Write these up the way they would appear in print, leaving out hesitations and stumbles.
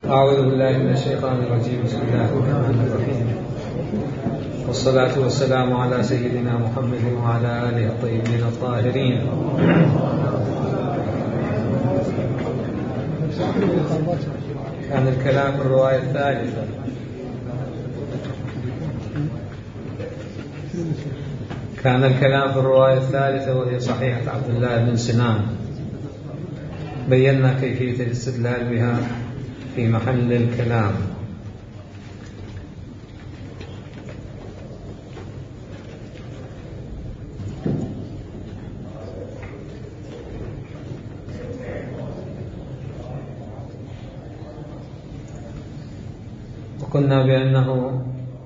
أعوذ بالله من الشيطان الرجيم. بسم الله الرحمن الرحيم، والصلاة والسلام على سيدنا محمد وعلى آله الطيبين الطاهرين. كان الكلام في الرواية الثالثة. كان الكلام في الرواية الثالثة وهي صحيحة عبد الله بن سنان. بينا كيفية الاستدلال بها في محل الكلام. وقلنا بأنه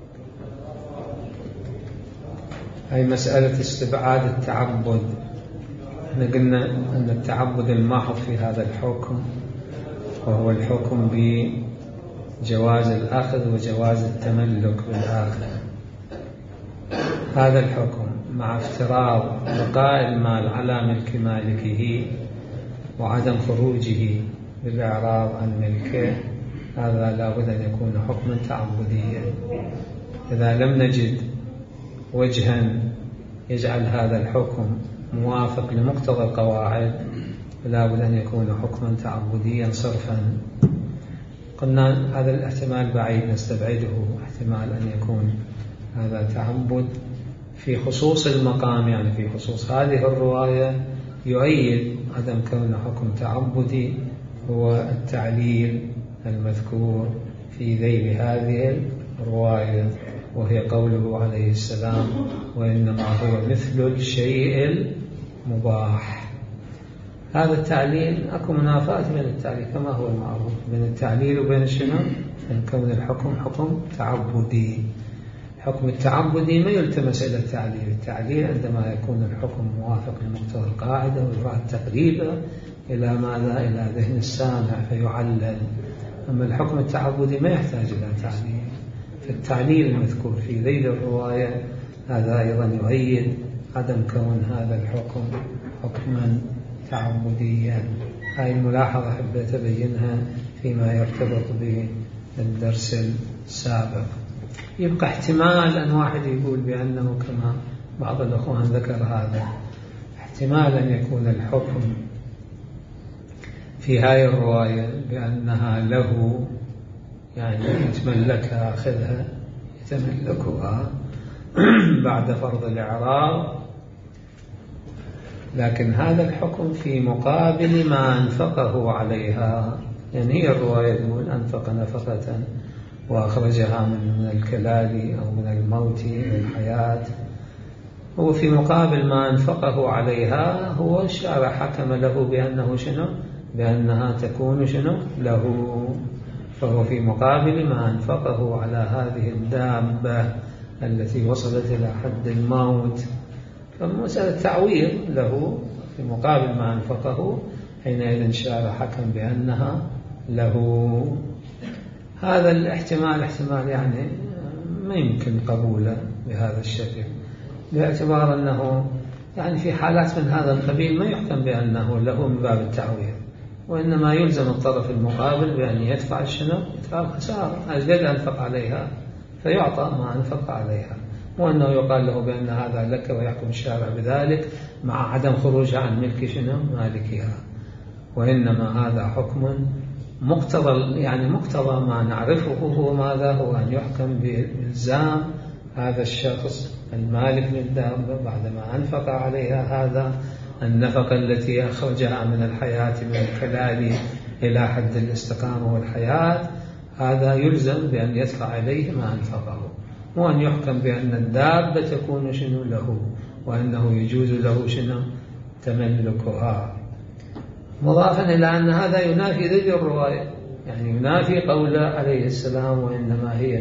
أي مسألة استبعاد التعبد. احنا قلنا أن التعبد المحض في هذا الحكم وهو الحكم بجواز الأخذ وجواز التملك بالآخر. هذا الحكم مع افتراض بقاء المال على ملك مالكه وعدم خروجه بالإعراض عن ملكه، هذا لا بد أن يكون حكما تعبديا. إذا لم نجد وجها يجعل هذا الحكم موافق لمقتضى القواعد لا بد أن يكون حكما تعبديا صرفا. قلنا هذا الاحتمال بعيد نستبعده، احتمال أن يكون هذا تعبد في خصوص المقام، يعني في خصوص هذه الرواية يؤيد عدم كون حكم تعبدي هو التعليل المذكور في ذيل هذه الرواية، وهي قوله عليه السلام: وإنما هو مثل الشيء المباح. هذا التعليل أكو منافاة بين التعليل كما هو المعروف بين التعليل وبين شنو؟ أن كون الحكم حكم تعبدي. حكم التعبدي ما يلتمس إلى التعليل. التعليل عندما يكون الحكم موافق لمقتضى القاعدة ويراد تقريبه إلى ماذا؟ إلى ذهن السامع فيعلل. أما الحكم التعبدي ما يحتاج إلى تعليل. فالتعليل المذكور في ذيل الرواية هذا أيضا يؤيد عدم كون هذا الحكم حكما تعبديا. هذه الملاحظة حبيت أبينها فيما يرتبط بالدرس السابق. يبقى احتمال أن واحد يقول بأنه كما بعض الأخوان ذكر هذا، احتمال أن يكون الحكم في هذه الرواية بأنها له، يعني يتملكها أخذها يتملكها بعد فرض الإعراض، لكن هذا الحكم في مقابل ما أنفقه عليها. يعني هي الرواية تقول أنفق نفقة وأخرجها من الكلال أو من الموت إلى الحياة، هو في مقابل ما أنفقه عليها هو الشارع حكم له بأنه شنو؟ بأنها تكون شنو؟ له. فهو في مقابل ما أنفقه على هذه الدابة التي وصلت إلى حد الموت، فمسألة تعويض له في مقابل ما أنفقه، حينئذ شارع حكم بأنها له. هذا الاحتمال احتمال يعني ما يمكن قبوله بهذا الشكل، باعتبار أنه يعني في حالات من هذا القبيل ما يحكم بأنه له من باب التعويض، وإنما يلزم الطرف المقابل بأن يدفع الشنو؟ يدفع الخسارة. الجد أنفق عليها فيعطى ما أنفق عليها، وأنه يقال له بأن هذا لك ويحكم الشارع بذلك مع عدم خروجها عن ملك شنو؟ مالكها. وإنما هذا حكم مقتضى، يعني مقتضى ما نعرفه هو ماذا؟ هو أن يحكم بإلزام هذا الشخص المالك للدابة بعدما أنفق عليها هذا النفقة التي أخرجها من الحياة من الكلال إلى حد الاستقامة والحياة، هذا يلزم بأن يدفع إليه ما أنفقه، وأن يحكم بأن الدابة تكون شنو؟ له، وأنه يجوز له شنو؟ تملكها. مضافا إلى أن هذا ينافي ذي الرواية، يعني ينافي قول عليه السلام: وإنما هي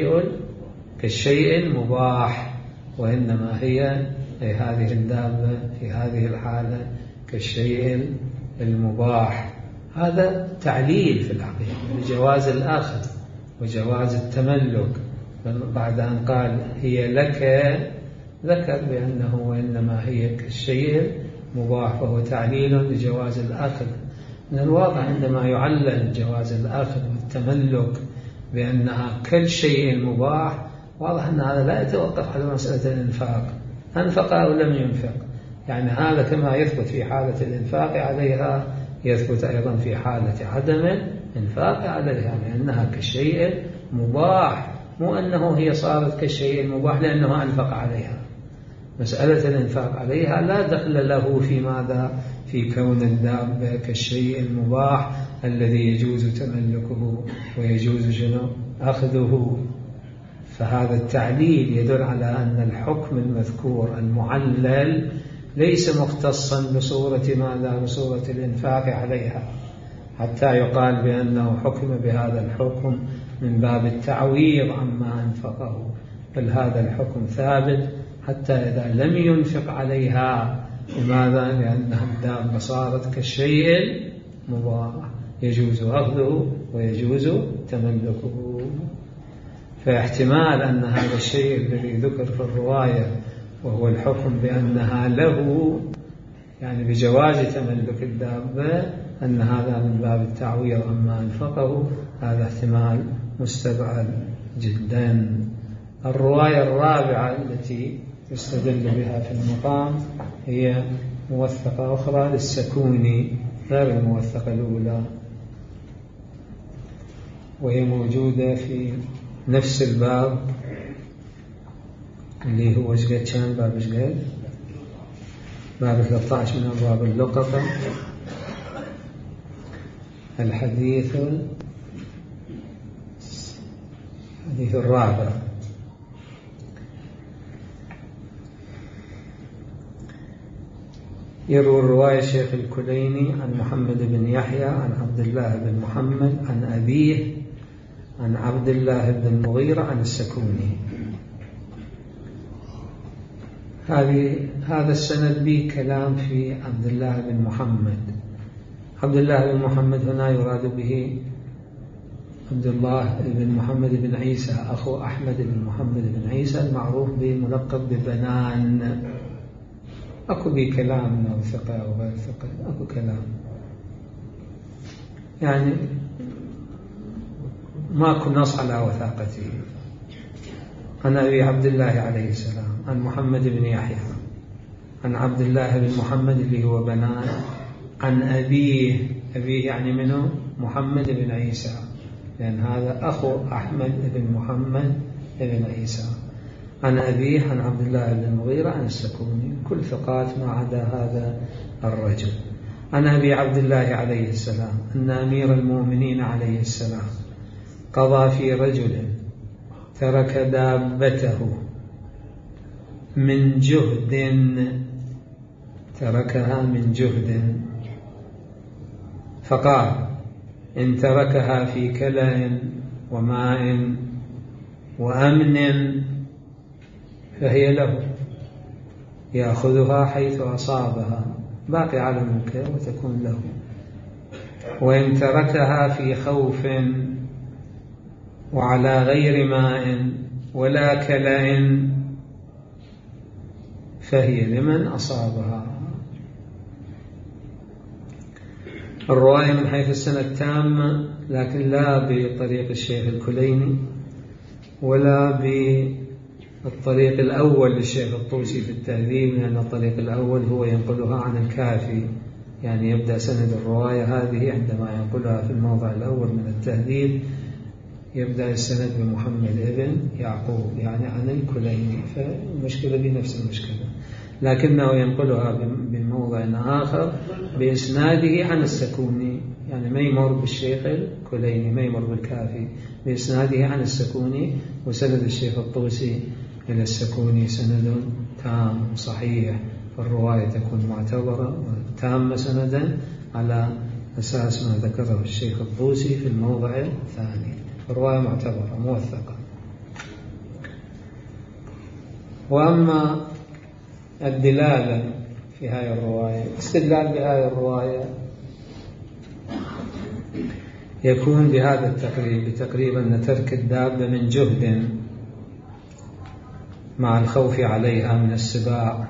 كالشيء المباح. وإنما هي هذه الدابة في هذه الحالة كالشيء المباح. هذا تعليل في الحقيقة بجواز الأخذ وجواز التملك. بعد أن قال هي لك ذكر بأنه وإنما هي كالشيء مباح، فهو تعليل لجواز الأخذ. من الواضح عندما يعلل جواز الأخذ التملك بأنها كالشيء مباح، واضح أن هذا لا يتوقف على مسألة الإنفاق، أنفق أو لم ينفق، يعني هذا كما يثبت في حالة الإنفاق عليها يثبت أيضا في حالة عدم الإنفاق عليها، لأنها كالشيء مباح، مو أنه هي صارت كالشيء المباح لأنه أنفق عليها. مسألة الإنفاق عليها لا دخل له في ماذا؟ في كون الدابة كالشيء المباح الذي يجوز تملكه ويجوز أخذه. فهذا التعليل يدل على أن الحكم المذكور المعلل ليس مختصا بصورة ماذا؟ بصورة الإنفاق عليها، حتى يقال بأنه حكم بهذا الحكم من باب التعويض عما أنفقه، بل هذا الحكم ثابت حتى إذا لم ينفق عليها. لماذا؟ لأنها الدابة صارت كالشيء المباح يجوز أخذه ويجوز تملكه. فاحتمال أن هذا الشيء الذي ذكر في الرواية وهو الحكم بأنها له، يعني بجواز تملك الدابة، أن هذا من باب التعويض عما أنفقه، هذا احتمال مستبعد جدا. الرواية الرابعة التي يستدل بها في المقام هي موثقة أخرى للسكوني غير الموثقة الأولى، وهي موجودة في نفس الباب اللي هو كان باب باب 13 من أبواب اللقطة، الحديث الرابع. يروي الرواية الشيخ الكليني عن محمد بن يحيى عن عبد الله بن محمد عن أبيه عن عبد الله بن المغيرة عن السكوني. هذا السند به كلام في عبد الله بن محمد. عبد الله بن محمد هنا يراد به عبد الله بن محمد بن عيسى أخو أحمد بن محمد بن عيسى المعروف بملقب ببنان. أكو به كلام أنه ثقة أو غير ثقة، أكو كلام، يعني ماكو نص على وثاقته. عن أبي عبد الله عليه السلام عن محمد بن يحيى عن عبد الله بن محمد اللي هو بنان عن أبيه يعني منه محمد بن عيسى، لأن هذا أخو أحمد بن محمد بن عيسى. عن أبيه عن عبد الله بن المغيرة عن السكوني، كل ثقات ما عدا هذا الرجل. عن أبي عبد الله عليه السلام أن أمير المؤمنين عليه السلام قضى في رجل ترك دابته من جهد، تركها من جهد، فقال إن تركها في كلأ وماء وأمن فهي له، يأخذها حيث أصابها باقي على المنكر وتكون له، وإن تركها في خوف وعلى غير ماء ولا كلأ فهي لمن أصابها. الرواية من حيث السنة تامة، لكن لا بطريق الشيخ الكليني ولا بالطريق الأول للشيخ الطوسي في التهذيب، لأن الطريق الأول هو ينقلها عن الكافي، يعني يبدأ سند الرواية هذه عندما ينقلها في الموضع الأول من التهذيب يبدأ السند بمحمد ابن يعقوب يعني عن الكليني، فالمشكلة بنفس المشكلة، لكنه ينقلها بموضع آخر بإسناده عن السكوني، يعني ما يمر بالشيخ الكليني، ما يمر بالكافي، بإسناده عن السكوني. وسند الشيخ الطوسي إلى السكوني سند تام صحيح، فالرواية تكون معتبرة وتامة سندا على أساس ما ذكره الشيخ الطوسي في الموضع الثاني، الرواية معتبرة موثقة. وأما الدلالة في هذه الرواية، استدلال بهذه الرواية يكون بهذا التقريب، بتقريب أن ترك الدابة من جهد مع الخوف عليها من السباع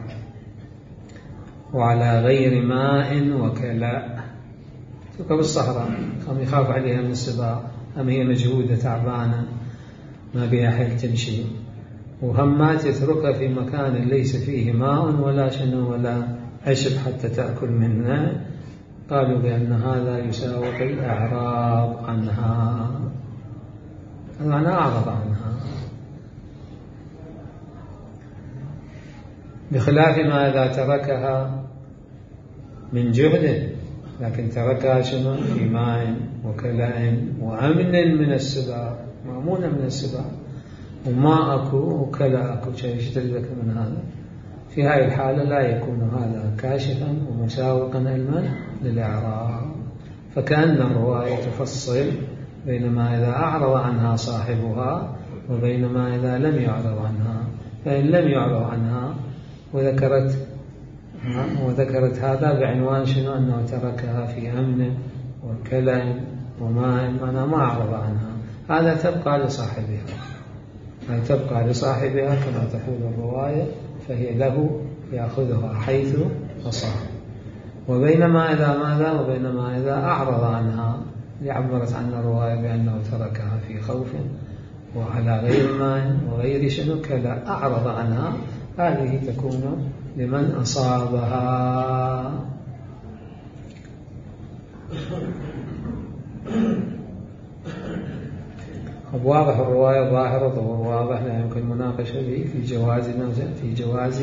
وعلى غير ماء وكلاء، تبقى بالصحراء قام يخاف عليها من السباع، أم هي مجهودة تعبانة ما بها حيل تمشي، وهمات يتركها في مكان ليس فيه ماء ولا شنو ولا عشب حتى تأكل منه، قالوا بأن هذا يساوق الإعراض عنها، المعنى أعرض عنها، بخلاف ما إذا تركها من جهد، لكن تركها شنو في ماء وكلاء وأمن من السباع، مأمونة من السباع، وما أكو وكلا أكو شيء يشترك من هذا، في هذه الحالة لا يكون هذا كاشفا ومساوقا علما للإعراض. فكأن الرواية تفصل بين ما إذا أعرض عنها صاحبها وبين ما إذا لم يعرض عنها، فإن لم يعرض عنها وذكرت هذا بعنوان شنو أنه تركها في أمن وكلا وماء، أنا ما أعرض عنها، هذا تبقى لصاحبها، هذا تبقى لصاحبها كما تقول الرواية، فهي له يأخذها حيث أصاب. وبينما إذا ماذا وبينما إذا أعرض عنها، لعبرت عن الرواية بأنه تركها في خوف وعلى غير ماء وغير شنو كلا، أعرض عنها، هذه تكون لمن أصابها. واضح الرواية ظاهرة وواضح لا يمكن مناقشة في جواز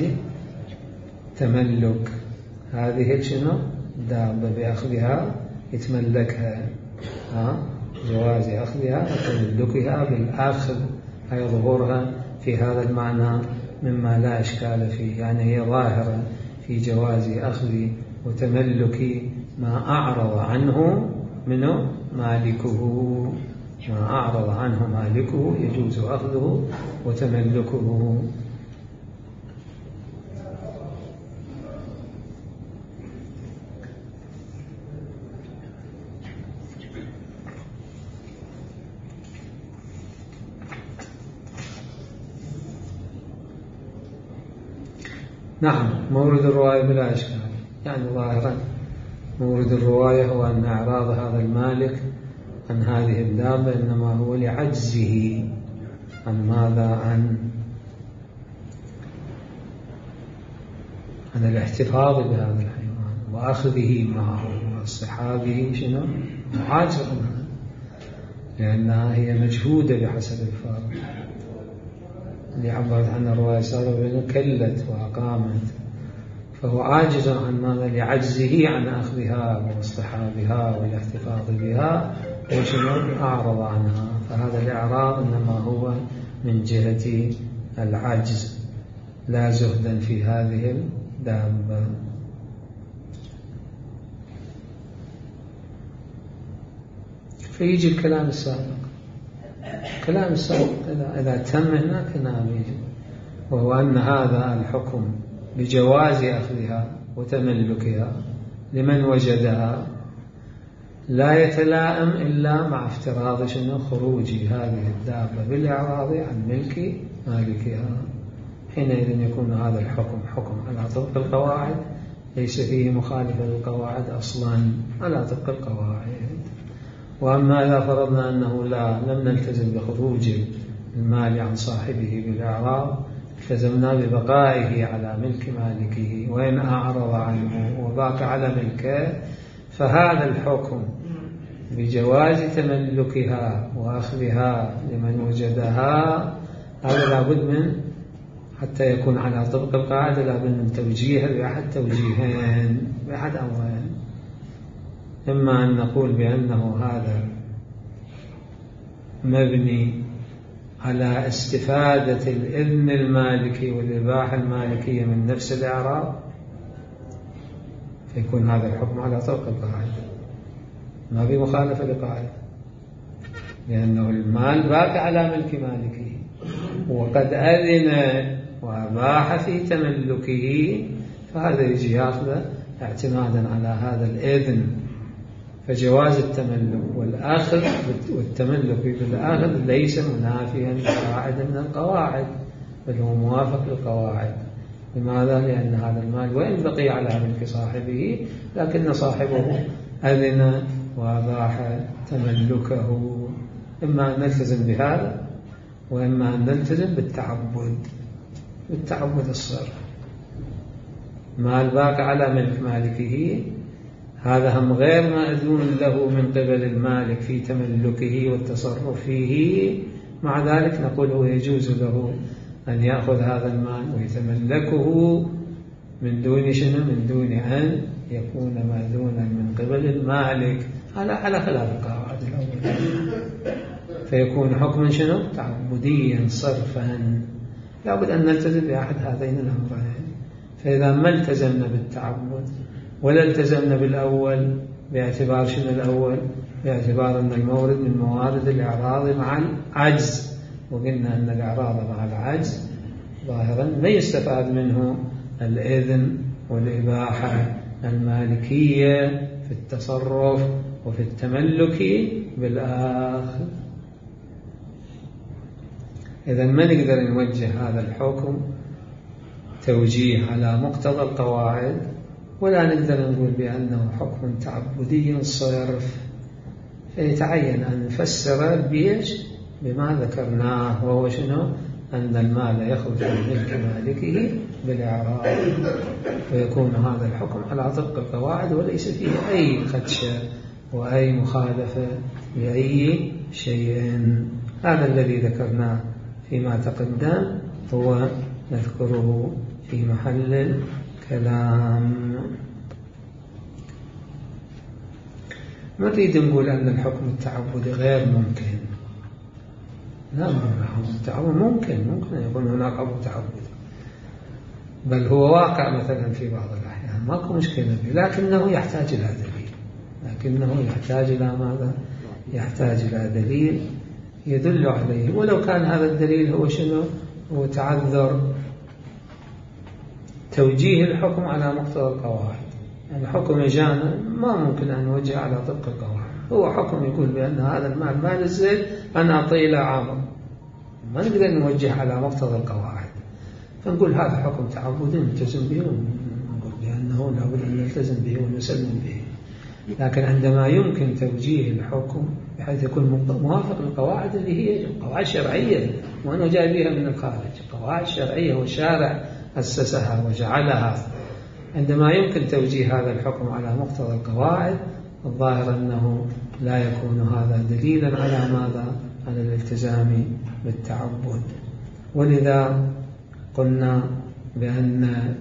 تملك هذه شنو دابة بأخذها يتملكها، جواز أخذها وتملكها بالأخذ، هي ظهورها في هذا المعنى مما لا إشكال فيه، يعني هي ظاهرة في جواز أخذ وتملك ما أعرض عنه منه مالكه، ما أعرض عنه مالكه يجوز أخذه وتملكه. نعم، مورد الرواية بلا إشكال، يعني ظاهرا مورد الرواية هو أن إعراض هذا المالك عن هذه الدابة إنما هو لعجزه عن ماذا؟ عن الاحتفاظ بهذا الحيوان وأخذه معه واصطحابه شنو؟ عاجز عنها، لأنها هي مجهودة بحسب الفارق اللي عبرت عن الرواية السابقة بأنه كلت وأقامت، فهو عاجز عن ماذا؟ لعجزه عن أخذها واصطحابها والاحتفاظ بها، وشنو أعرض عنها، فهذا الإعراض إنما هو من جهة العجز لا زهدا في هذه الدابة. فيجي الكلام السابق، الكلام السابق إذا تم هناك نعم يجي، وهو أن هذا الحكم بجواز أخذها وتملكها لمن وجدها لا يتلائم إلا مع افتراض شنو خروج هذه الدابة بالإعراض عن ملك مالكها، حينئذ يكون هذا الحكم حكم على طبق القواعد، ليس فيه مخالفة للقواعد أصلا، على طبق القواعد. وأما إذا فرضنا أنه لم نلتزم بخروج المال عن صاحبه بالإعراض، التزمنا ببقائه على ملك مالكه، وإن أعرض عنه وباق على ملكه فهذا الحكم بجواز تملكها وأخذها لمن وجدها، هذا لابد من حتى يكون على طبق القاعدة لابد من توجيهه بأحد توجيهين، بأحد أمرين: إما أن نقول بأنه هذا مبني على استفادة الإذن المالكي والإباحة المالكية من نفس الإعراض، فيكون هذا الحكم على طبق القاعدة ما في مخالفة لقاعدة، لأنه المال باقي على ملك مالكه وقد أذن وأباح في تملكه، فهذا يجي يأخذ اعتمادا على هذا الإذن. فجواز التملك والأخذ والتملك بالأخذ ليس منافيا لقاعدة من القواعد، بل هو موافق للقواعد. لماذا؟ لأن هذا المال وإن بقي على ملك صاحبه لكن صاحبه أذن وأباح تملكه، إما أن نلتزم بهذا وإما أن نلتزم بالتعبد الصرف. مال باقي على ملك مالكه هذا هم غير مأذون له من قبل المالك في تملكه والتصرف فيه، مع ذلك نقول هو يجوز له أن يأخذ هذا المال ويتملكه من دون شنو؟ من دون أن يكون مأذونا من قبل المالك على خلاف القواعد الأولى، فيكون حكما شنو؟ تعبديا صرفا. لابد أن نلتزم بأحد هذين الأمرين. فإذا ما التزمنا بالتعبد ولا التزمنا بالأول باعتبار شنو الأول؟ باعتبار أن المورد من موارد الإعراض مع العجز، وقلنا أن الإعراض مع العجز ظاهرا ما يستفاد منه الإذن والإباحة المالكية في التصرف وفي التملك بالآخر. إذا ما نقدر نوجه هذا الحكم توجيه على مقتضى القواعد، ولا نقدر نقول بأنه حكم تعبدي صرف، فيتعين أن نفسر بيش بما ذكرناه، وهو شنو؟ أن المال يخرج من ملك مالكه بالإعراض، ويكون هذا الحكم على طبق القواعد وليس فيه أي خدشة وأي مخالفة لأي شيء. هذا الذي ذكرناه فيما تقدم هو نذكره في محل الكلام. نريد نقول أن الحكم التعبدي غير ممكن، لا التعبد ممكن يكون هناك حكم تعبدي، بل هو واقع مثلا في بعض الأحيان، ماكو مشكلة فيه، لكنه يحتاج إلى دليل. لكنه يحتاج إلى ماذا؟ يحتاج إلى دليل يدل عليه، ولو كان هذا الدليل هو شنو؟ هو تعذر توجيه الحكم على مقتضى القواعد. يعني حكم إجانا ما ممكن أن نوجه على طبق القواعد، هو حكم يقول بأن هذا المال مال الزيد أنا أعطيه إلى عامر، ما نقدر نوجه على مقتضى القواعد، فنقول هذا حكم تعبدي نلتزم به، ونقول بأنه لابد أن نلتزم به ونسلم به. لكن عندما يمكن توجيه الحكم بحيث يكون موافق للقواعد اللي هي قواعد شرعية وأنه جاء بها من الخارج، قواعد شرعية والشارع أسسها وجعلها، عندما يمكن توجيه هذا الحكم على مقتضى القواعد الظاهر أنه لا يكون هذا دليلا على ماذا؟ على الالتزام بالتعبد. ولذا قلنا بأن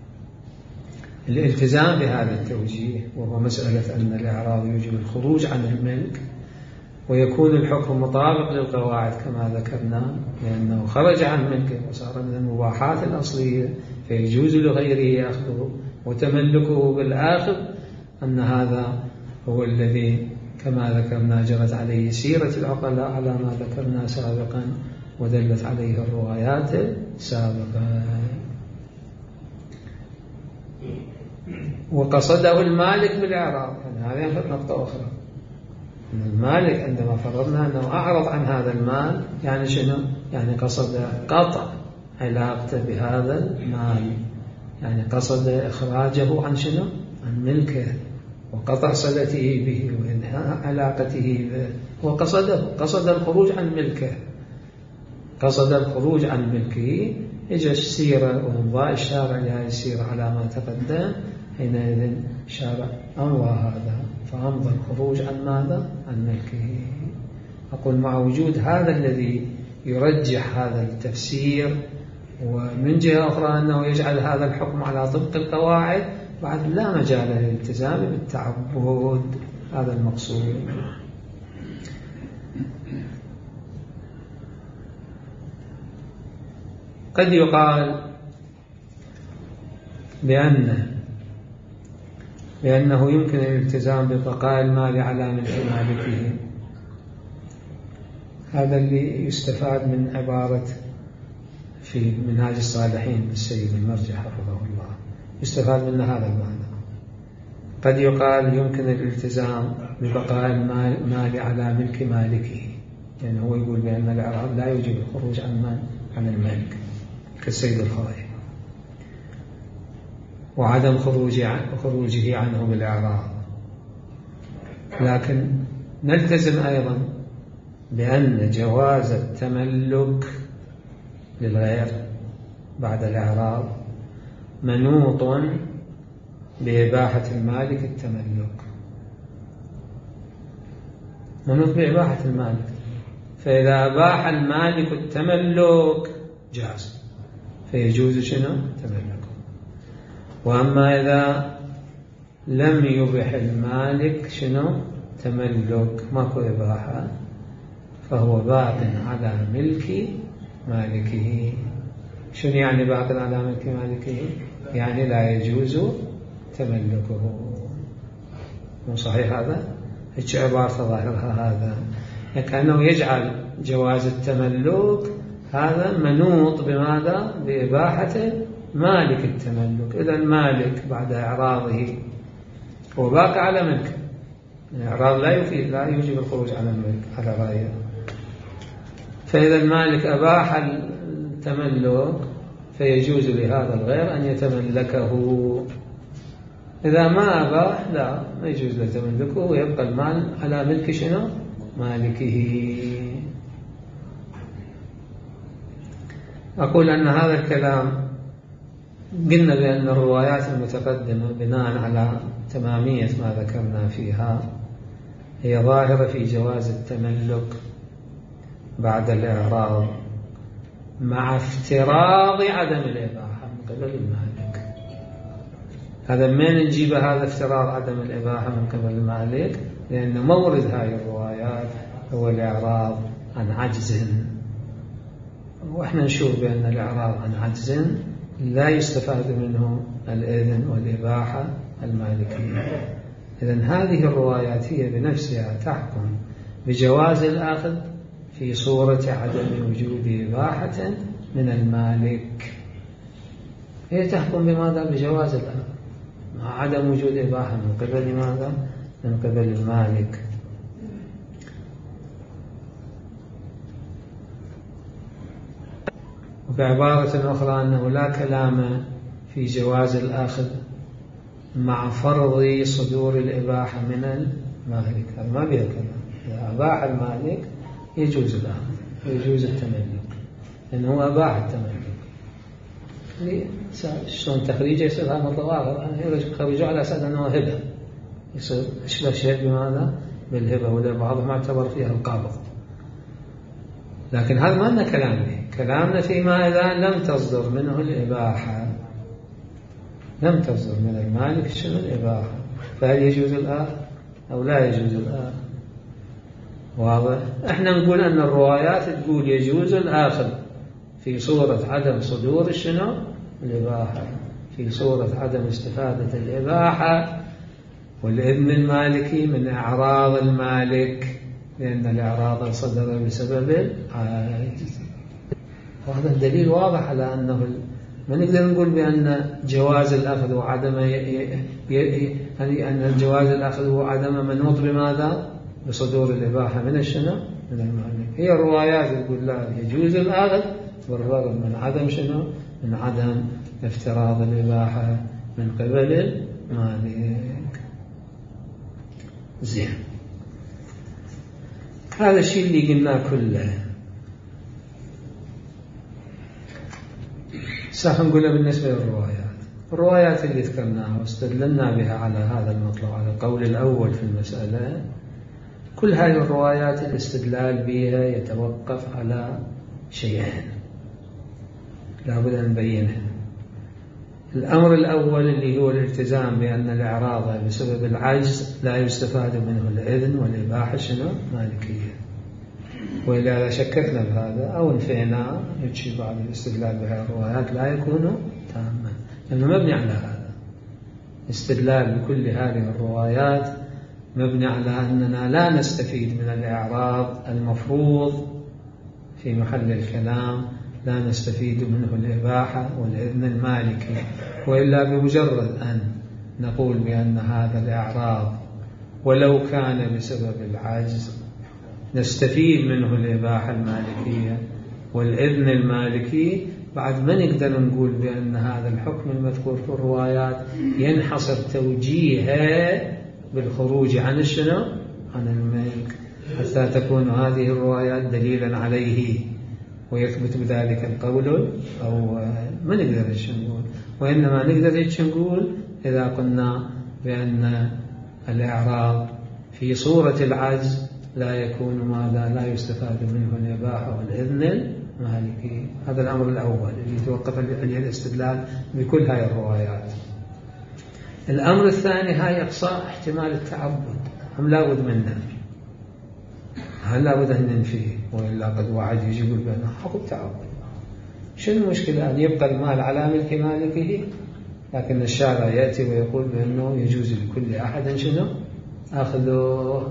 الالتزام بهذا التوجيه، وهو مسألة أن الإعراض يوجب الخروج عن الملك، ويكون الحكم مطابق للقواعد كما ذكرنا لأنه خرج عن ملكه وصار من المباحات الأصلية فيجوز لغيره أخذه وتملكه بالآخر، أن هذا هو الذي كما ذكرنا جرت عليه سيرة العقلاء على ما ذكرنا سابقا ودلت عليه الروايات السابقة. وقصده المالك بالإعراض، يعني هذه نقطة أخرى، أن المالك عندما فرضنا أنه أعرض عن هذا المال يعني شنو؟ يعني قصد قطع علاقته بهذا المال، يعني قصد إخراجه عن شنو؟ عن ملكه وقطع صلته به وإنهاء علاقته به، وقصد الخروج عن ملكه، قصد الخروج عن ملكه. إجا السيرة وإمضاء الشارع لهذه السيرة على ما تقدم، حينئذ الشارع أمضى هذا، فأمضى الخروج عن ماذا؟ عن ملكه. أقول مع وجود هذا الذي يرجح هذا التفسير، ومن جهة أخرى أنه يجعل هذا الحكم على طبق القواعد، بعد لا مجال للالتزام بالتعبد، هذا المقصود. قد يقال بأنه يمكن الالتزام ببقاء المال على ملك مالكه. هذا اللي يستفاد من عبارة في منهاج الصالحين للسيد المرجع حفظه الله، يستفاد من هذا المعنى. قد يقال يمكن الالتزام ببقاء المال على ملك مالكه، يعني هو يقول بأن الإعراب لا يوجب الخروج عن الملك كالسيد الخائن، وعدم خروجه عنه بالإعراض. لكن نلتزم أيضا بأن جواز التملك للغير بعد الإعراض منوط بإباحة المالك التملك، منوط بإباحة المالك. فإذا أباح المالك التملك جاز، فيجوز شنو؟ تملكه. وأما إذا لم يبح المالك شنو؟ تملك، ماكو إباحة، فهو باق على ملك مالكه. شنو يعني باق على ملك مالكه؟ يعني لا يجوز تملكه. مو صحيح هذا؟ هيك عبارة ظاهرها هذا، كأنه يجعل جواز التملك هذا منوط بماذا؟ بإباحة مالك التملك. إذا المالك بعد إعراضه هو باقي على ملك، الإعراض لا يوجب الخروج على الملك على غيره. فإذا المالك أباح التملك فيجوز لهذا الغير أن يتملكه. إذا ما أباح لا، ما يجوز له تملكه، ويبقى المال على ملك شنو؟ مالكه. أقول أن هذا الكلام قلنا بأن الروايات المتقدمة بناء على تمامية ما ذكرنا فيها هي ظاهرة في جواز التملك بعد الإعراض مع افتراض عدم الإباحة من قبل المالك. هذا من نجيب هذا افتراض عدم الإباحة من قبل المالك؟ لأن مورد هذه الروايات هو الإعراض عن عجز، وإحنا نشوف بأن الإعراض عن عجز لا يستفاد منه الإذن والإباحة المالكية. إذن هذه الروايات هي بنفسها تحكم بجواز الأخذ في صورة عدم وجود إباحة من المالك. هي تحكم بماذا؟ بجواز الأخذ مع عدم وجود إباحة من قبل ماذا؟ من قبل المالك. وبعبارة أخرى أنه لا كلام في جواز الأخذ مع فرض صدور الإباحة من المالك. هذا ما بيه كلام. إذا أباح المالك يجوز الأخذ ويجوز التملك، لأنه أباح التملك. شلون تخريجه يصير هذا مطلق آخر، يخرجوا على أساس أنه هبة، يصير أشبه شيء بماذا؟ بالهبة، ولا بعضهم اعتبر فيها القابض. لكن هذا ما لنا كلام به. كلامنا فيما إذا لم تصدر منه الإباحة، لم تصدر من المالك شنو الإباحة، فهل يجوز الآخر أو لا يجوز الآخر؟ واضح؟ احنا نقول أن الروايات تقول يجوز الآخر في صورة عدم صدور شنو الإباحة، في صورة عدم استفادة الإباحة والإذن المالكي من إعراض المالك، لأن الإعراض صدر بسبب العاجز. وهذا الدليل واضح على أنه ما نقدر نقول بأن جواز الأخذ وعدم أن الجواز الأخذ وعدم منوط بماذا؟ بصدور الإباحة من الشنو؟ من المالك. هي الروايات تقول لا يجوز الأخذ بالرغم من عدم شنو؟ من عدم افتراض الإباحة من قبل المالك. زين، هذا الشيء اللي قلناه كله. ساخ نقوله بالنسبة الروايات اللي ذكرناها واستدللنا بها على هذا المطلب، على القول الأول في المسألة، كل هذه الروايات الاستدلال بها يتوقف على شيئين لا بد أن نبينها. الأمر الأول اللي هو الالتزام بأن الإعراض بسبب العجز لا يستفاد منه الإذن والإباحة شنو؟ مالكية. وإذا شككنا بهذا أو نفينا يجي بعض الاستدلال بهذه الروايات لا يكون تاما، لأنه مبني على هذا. استدلال بكل هذه الروايات مبني على أننا لا نستفيد من الإعراض المفروض في محل الكلام، لا نستفيد منه الإباحة والإذن المالكي، وإلا بمجرد أن نقول بأن هذا الإعراض ولو كان بسبب العجز نستفيد منه الإباحة المالكية والإذن المالكي، بعد ما نقدر نقول بأن هذا الحكم المذكور في الروايات ينحصر توجيهه بالخروج عن الشنو؟ عن الملك. حتى تكون هذه الروايات دليلا عليه ويثبت بذلك القول، أو ما نقدر نقول، وإنما نقدر نقول إذا قلنا بأن الإعراض في صورة العجز لا يكون ماذا، لا يستفاد منه الإباحة والإذن المالكي. هذا الأمر الأول اللي يتوقف عليه الاستدلال بكل هاي الروايات. الأمر الثاني هاي إقصاء احتمال التعبد، هم لا بد منه، هل لا بد أن ننفيه، وإلا قد وعد يجيب بأنه حق التعبد. شنو المشكلة أن يبقى المال على ملك مالكه، لكن الشارع يأتي ويقول بأنه يجوز لكل أحد شنو أخذه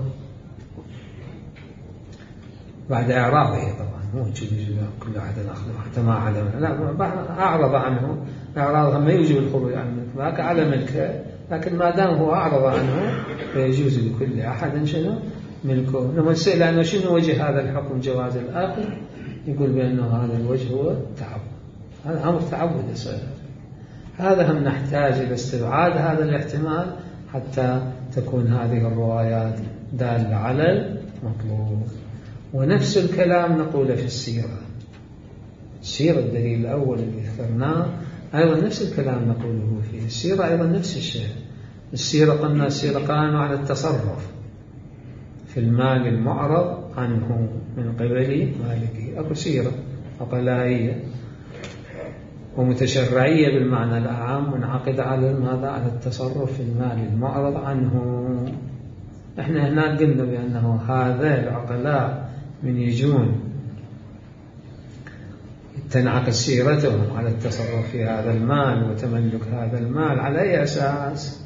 بعد إعراضه، طبعا مو يجوز كل أحد أخذه حتى ما علم، لا أعرض عنه، إعراضه ما يجوز الخروج عن ملكه على ملكه، لكن ما دام هو أعرض عنه فيجوز لكل أحد شنو ملكه. لما نسأل أنه شنو وجه هذا الحكم جواز الأخذ، يقول بأنه هذا الوجه هو التعبد، هذا أمر تعبد يصير. هذا هم نحتاج إلى استبعاد هذا الاحتمال حتى تكون هذه الروايات دالة على المطلوب. ونفس الكلام نقوله في السيرة، السيرة الدليل الأول اللي ذكرناه أيضا نفس الكلام نقوله فيه. السيرة أيضا نفس الشيء. السيرة قلنا السيرة قانون على التصرف في المال المعرض عنه من قبل مالكه. أكو سيرة عقلائية ومتشرعية بالمعنى الأعام، منعقد على ماذا، على التصرف في المال المعرض عنه. احنا هنا قلنا بأنه هذا العقلاء من يجون تنعقد سيرتهم على التصرف في هذا المال وتملك هذا المال على أي أساس؟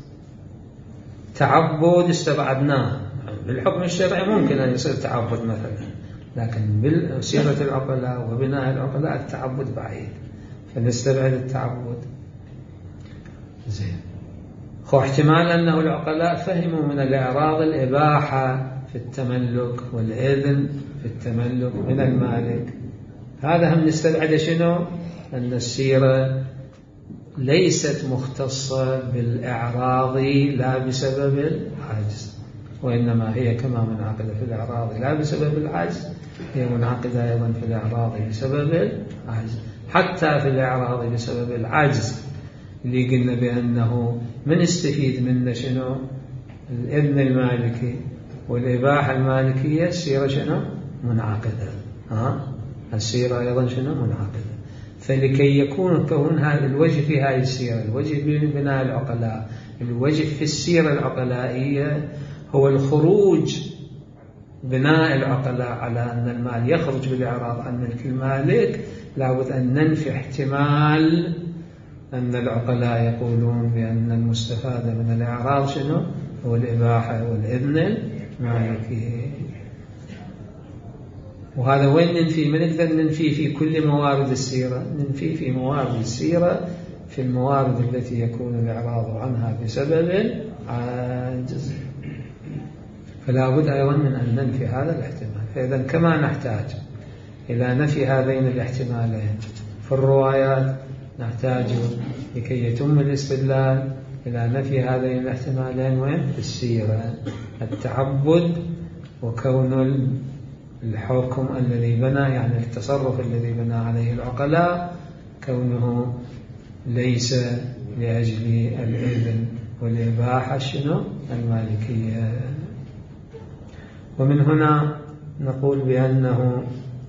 تعبد استبعدناه. بالحكم الشرعي ممكن أن يصير تعبد مثلا، لكن بسيرة العقلاء وبناء العقلاء التعبد بعيد، فنستبعد التعبد. زين، هو احتمال أنه العقلاء فهموا من الإعراض الإباحة في التملك والإذن في التملك من المالك. هذا هم نستبعد شنو؟ أن السيرة ليست مختصة بالإعراض لا بسبب العجز، وإنما هي كما منعقدة في الإعراض لا بسبب العجز، هي منعقدة أيضا في الإعراض بسبب العجز. حتى في الإعراض بسبب العجز اللي قلنا بأنه من استفيد منه شنو؟ الإذن المالكي والإباحة المالكية، السيرة شنو؟ منعقدة. السيرة أيضا شنو؟ منعقدة. فلكي يكون هذا الوجه في هذه السيرة، الوجه ببناء العقلاء، الوجه في السيرة العقلائية هو الخروج بناء العقلاء على أن المال يخرج بالإعراض عن ملك المالك، لابد أن ننفي احتمال أن العقلاء يقولون بأن المستفاد من الإعراض شنو؟ هو الإباحة والإذن المالكي. وهذا وين ننفي؟ ما نقدر ننفي في كل موارد السيرة، ننفي في موارد السيرة، في الموارد التي يكون الإعراض عنها بسبب عاجز. فلا بد أيضا من أن ننفي هذا الاحتمال. فإذا كما نحتاج إلى نفي هذين الاحتمالين في الروايات، نحتاج لكي يتم الاستدلال إلى نفي هذين الاحتمالين وين؟ في السيرة. التعبد وكون الحكم الذي بنى، يعني التصرف الذي بنى عليه العقلاء، كونه ليس لأجل الإذن والإباحة شنو؟ المالكية. ومن هنا نقول بأنه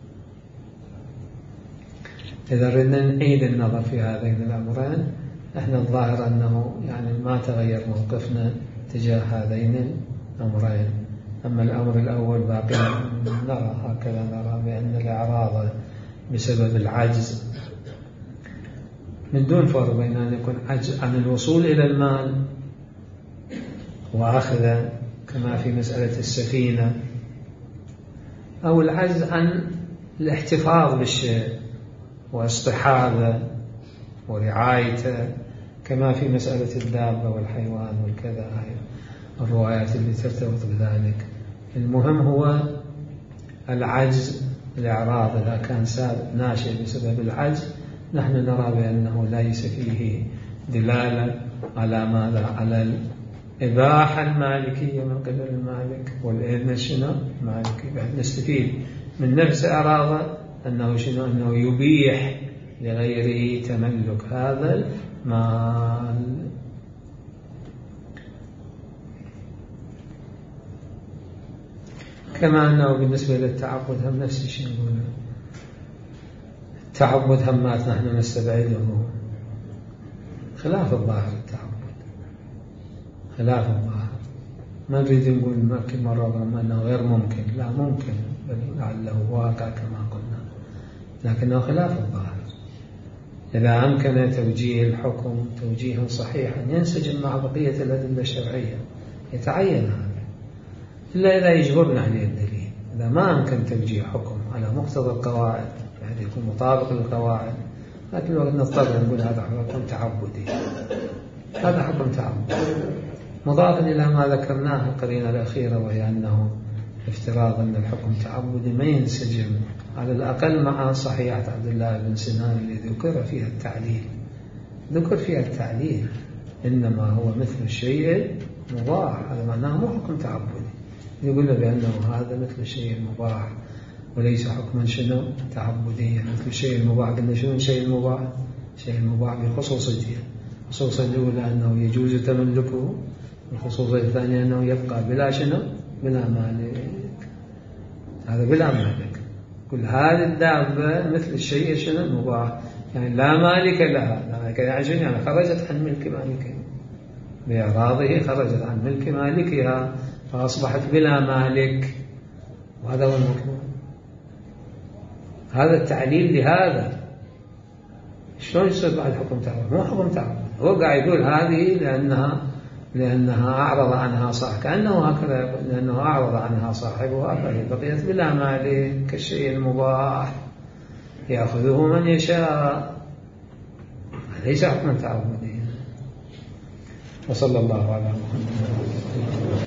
إذا ردنا نعيد النظر في هذين الأمرين، احنا الظاهر أنه يعني ما تغير موقفنا تجاه هذين الأمرين. أما الأمر الأول باقي نرى هكذا، نرى بأن الإعراض بسبب العجز من دون فرق بين أن يكون عجز عن الوصول إلى المال وأخذه كما في مسألة السفينة، أو العجز عن الاحتفاظ بالشيء واصطحابه ورعايته كما في مسألة الدابة والحيوان والكذا، هاي الروايات اللي ترتبط بذلك. المهم هو العجز، الإعراض إذا كان ناشئ بسبب العجز، نحن نرى بأنه ليس فيه دلالة على ماذا؟ على إباحة المالكية من قبل المالك، والإذن شنو؟ مالكي. بعد نستفيد من نفس أراضه أنه شنو؟ أنه يبيح لغيره تملك هذا المال. كما أنه بالنسبة للتعبد هم نفس الشيء، نقول التعبد همات نحن نستبعده، خلاف الظاهر. التعبد خلاف الظاهر، ما نريد نقول مرة أنه غير ممكن، لا ممكن، بل لعله واقع كما قلنا، لكنه خلاف الظاهر. إذا أمكن توجيه الحكم توجيها صحيحا ينسجم مع بقية الأدلة الشرعية يتعين هذا، إلا إذا يجبرنا عليه الدليل. إذا ما أمكن توجيه حكم على مقتضى القواعد يعني يكون مطابق للقواعد، لكن الوقت نضطر نقول هذا حكم تعبدي، هذا حكم تعبدي مضافا إلى ما ذكرناه القرينة الأخيرة، وهي أنه افتراض أن الحكم تعبدي ما ينسجم على الأقل مع صحيحة عبد الله بن سنان اللي ذكر فيها التعليل. ذكر فيها التعليل إنما هو مثل الشيء مباح، هذا معناه مو حكم تعبدي، يقول بأنه هذا مثل الشيء المباح وليس حكما شنو؟ تعبديا. مثل الشيء المباح قلنا شنو الشيء المباح؟ شيء المباح بخصوصية، الخصوصية الأولى أنه يجوز تملكه، الخصوصية الثانية أنه يبقى بلا شنو؟ بلا مالك. هذا بلا مالك. كل هذه الدابة مثل الشيء شنو؟ المباح، يعني لا مالك لها، لا مالك يعني خرجت عن ملك مالكها بإعراضه، خرجت عن ملك مالكها فأصبحت بلا مالك، وهذا هو المطلوب. هذا التعليل لهذا. شلون يصير بعد حكم تعبد؟ مو حكم تعبد، هو قاعد يقول هذه لأنها أعرض عنها صاحب، كأنه هكذا، لأنه أعرض عنها صاحبها فبقيت بلا مالك كالشيء المباح يأخذه من يشاء، ليس حكما تعبديا. وصلى الله على محمد.